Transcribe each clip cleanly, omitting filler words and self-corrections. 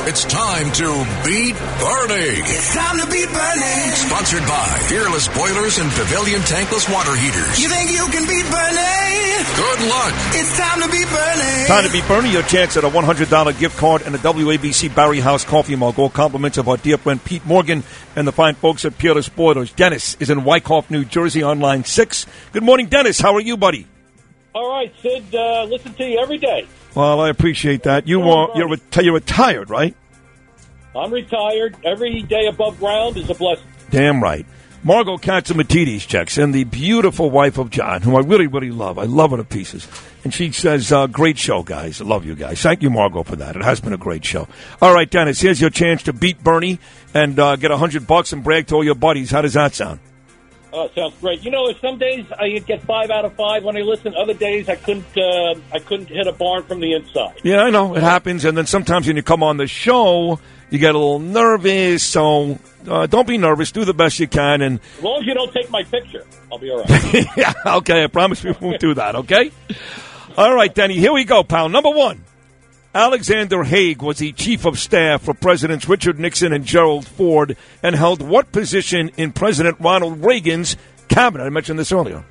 It's time to beat Bernie. It's time to beat Bernie. Sponsored by Fearless Boilers and Pavilion Tankless Water Heaters. You think you can beat Bernie? Good luck. It's time to beat Bernie. Time to beat Bernie. Your chance at a $100 gift card and a WABC Barry House coffee mug. All compliments of our dear friend Pete Morgan and the fine folks at Fearless Boilers. Dennis is in Wyckoff, New Jersey on line 6. Good morning, Dennis. How are you, buddy? All right, Sid. Listen to you every day. Well, I appreciate that. You're retired, right? I'm retired. Every day above ground is a blessing. Damn right. Margot Katzimatidis checks in, the beautiful wife of John, who I really, really love. I love her to pieces. And she says, great show, guys. I love you guys. Thank you, Margot, for that. It has been a great show. All right, Dennis, here's your chance to beat Bernie and get $100 and brag to all your buddies. How does that sound? Oh, sounds great. You know, some days I get 5 out of 5 when I listen. Other days I couldn't hit a barn from the inside. Yeah, I know. It happens. And then sometimes when you come on the show, you get a little nervous. So don't be nervous. Do the best you can. And as long as you don't take my picture, I'll be all right. Yeah, okay. I promise we won't do that, okay? All right, Denny. Here we go, pal. Number 1. Alexander Haig was the chief of staff for Presidents Richard Nixon and Gerald Ford and held what position in President Ronald Reagan's cabinet? I mentioned this earlier.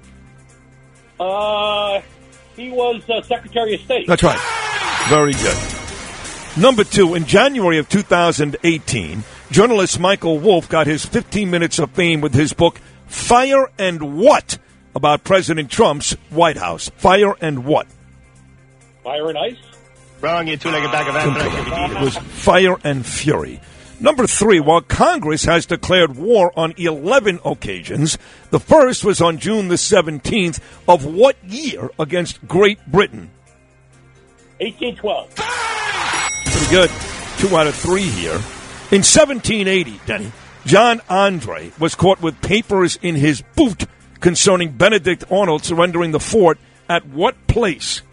He was Secretary of State. That's right. Very good. Number 2, in January of 2018, journalist Michael Wolff got his 15 minutes of fame with his book, Fire and What? About President Trump's White House. Fire and What? Fire and Ice? Wrong, you two-legged bag of ants. It was Fire and Fury. Number 3, while Congress has declared war on 11 occasions, the first was on June the 17th of what year against Great Britain? 1812. Pretty good. 2 out of 3 here. In 1780, Denny, John Andre was caught with papers in his boot concerning Benedict Arnold surrendering the fort at what place?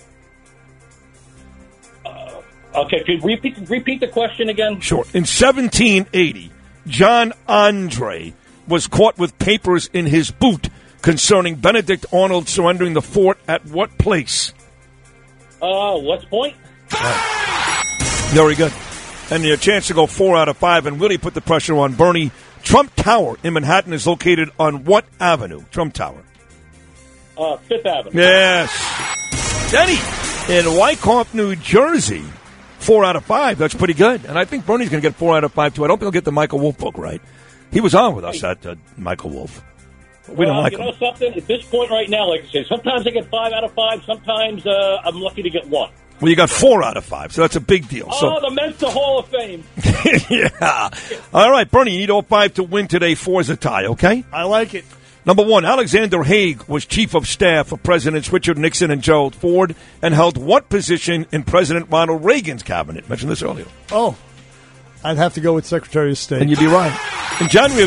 Okay, could you repeat the question again? Sure. In 1780, John Andre was caught with papers in his boot concerning Benedict Arnold surrendering the fort at what place? West Point. Right. Very good. And your chance to go 4 out of 5 and really put the pressure on Bernie. Trump Tower in Manhattan is located on what avenue? Trump Tower. 5th Avenue. Yes. Denny in Wyckoff, New Jersey. 4 out of 5. That's pretty good. And I think Bernie's going to get 4 out of 5, too. I don't think he'll get the Michael Wolff book right. He was on with us at Michael Wolff. We don't like him. You know something? At this point right now, like I say, sometimes I get 5 out of 5. Sometimes I'm lucky to get 1. Well, you got 4 out of 5, so that's a big deal. The Mensa Hall of Fame. Yeah. All right, Bernie, you need all 5 to win today. 4 is a tie, okay? I like it. Number 1, Alexander Haig was chief of staff for Presidents Richard Nixon and Gerald Ford and held what position in President Ronald Reagan's cabinet? Mentioned this earlier. Oh, I'd have to go with Secretary of State. And you'd be right. In January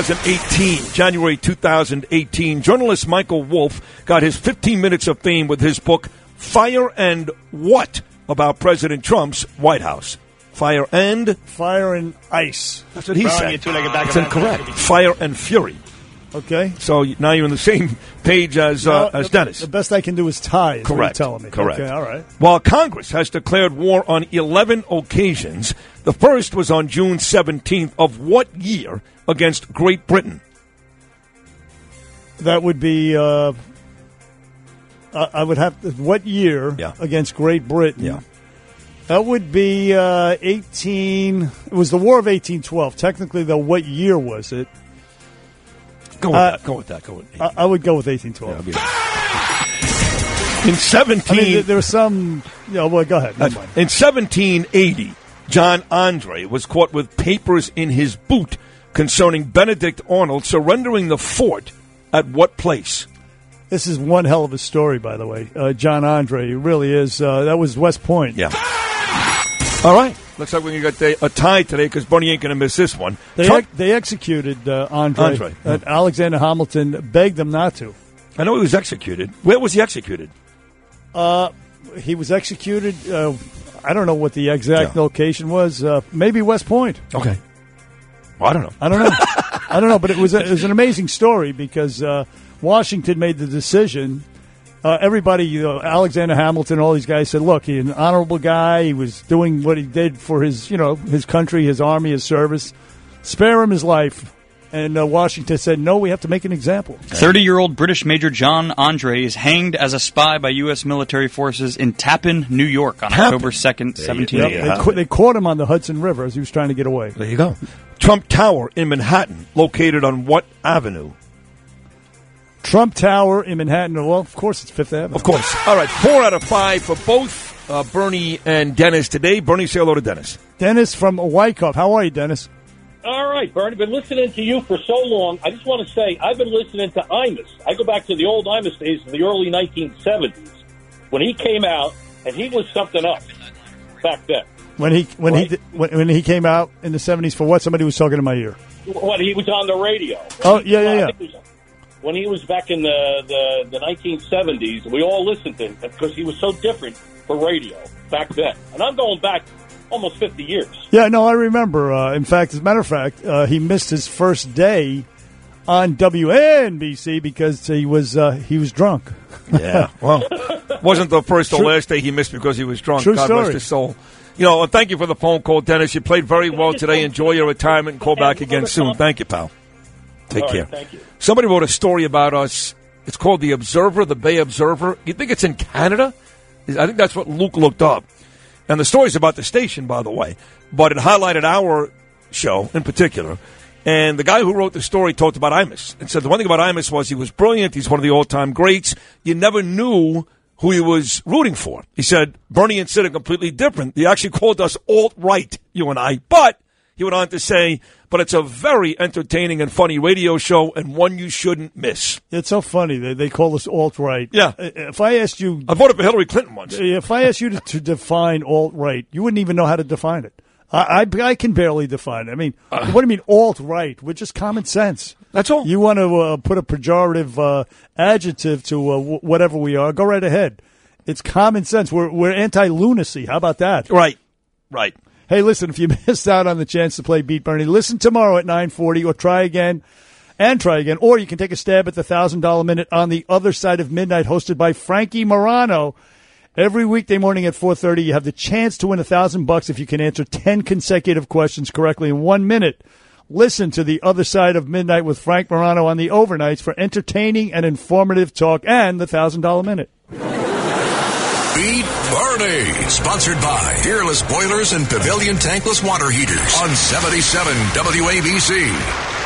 2018, journalist Michael Wolff got his 15 minutes of fame with his book, Fire and What? About President Trump's White House. Fire and Ice. That's what he Wrong, said. you two-legged bag of That's incorrect. Fire and Fury. Okay. So now you're on the same page as Dennis. The best I can do is tie, is Correct. what you're telling me. Correct. Okay, all right. While Congress has declared war on 11 occasions, the first was on June 17th of what year against Great Britain? That would be, I would have to, what year against Great Britain? Yeah. That would be it was the War of 1812. Technically, though, what year was it? Go with that. I would go with 1812. In 17... I mean, there was some... go ahead. In 1780, John Andre was caught with papers in his boot concerning Benedict Arnold surrendering the fort at what place? This is one hell of a story, by the way. John Andre, it really is. That was West Point. Yeah. All right. Looks like we're going to get a tie today because Bernie ain't going to miss this one. They executed Andre. Alexander Hamilton begged them not to. I know he was executed. Where was he executed? He was executed. I don't know what the exact location was. Maybe West Point. Okay. Well, I don't know. I don't know. But it was an amazing story because Washington made the decision everybody, Alexander Hamilton, all these guys said, look, he's an honorable guy. He was doing what he did for his, his country, his army, his service. Spare him his life. And Washington said, no, we have to make an example. 30-year-old British Major John Andre is hanged as a spy by U.S. military forces in Tappan, New York on October 2nd, 1780. They caught him on the Hudson River as he was trying to get away. There you go. Trump Tower in Manhattan, located on what avenue? Trump Tower in Manhattan. Well, of course, it's Fifth Avenue. Of course. All right, 4 out of 5 for both Bernie and Dennis today. Bernie, say hello to Dennis. Dennis from Wyckoff. How are you, Dennis? All right, Bernie, been listening to you for so long. I just want to say I've been listening to Imus. I go back to the old Imus days of the early 1970s when he came out, and he was something else back then. When he came out in the 70s for what? Somebody was talking in my ear. When he was on the radio. Oh, yeah. When he was back in the 1970s, we all listened to him because he was so different for radio back then. And I'm going back almost 50 years. Yeah, no, I remember. In fact, as a matter of fact, he missed his first day on WNBC because he was drunk. Yeah, well, wasn't the first or last day he missed because he was drunk. True God story. rest his soul. Thank you for the phone call, Dennis. You played very well today. Enjoy your retirement and call back again soon. Thank you, pal. Take care. Thank you. Somebody wrote a story about us. It's called The Observer, the Bay Observer. You think it's in Canada? I think that's what Luke looked up. And the story's about the station, by the way. But it highlighted our show in particular. And the guy who wrote the story talked about Imus and said the one thing about Imus was he was brilliant. He's one of the all-time greats. You never knew who he was rooting for. He said, Bernie and Sid are completely different. He actually called us alt-right, you and I. But he went on to say, but it's a very entertaining and funny radio show and one you shouldn't miss. It's so funny. They call us alt-right. Yeah. If I asked you... I voted for Hillary Clinton once. If I asked you to define alt-right, you wouldn't even know how to define it. I can barely define it. I mean, what do you mean alt-right? We're just common sense. That's all. You want to put a pejorative adjective to whatever we are, go right ahead. It's common sense. We're anti-lunacy. How about that? Right. Hey, listen, if you missed out on the chance to play Beat Bernie, listen tomorrow at 9:40 or try again. Or you can take a stab at the $1,000 Minute on the Other Side of Midnight, hosted by Frankie Morano. Every weekday morning at 4:30, you have the chance to win $1,000 if you can answer 10 consecutive questions correctly in 1 minute. Listen to The Other Side of Midnight with Frank Morano on the overnights for entertaining and informative talk and the $1,000 Minute. Beat Bernie. Sponsored by Fearless Boilers and Pavilion Tankless Water Heaters on 77 WABC.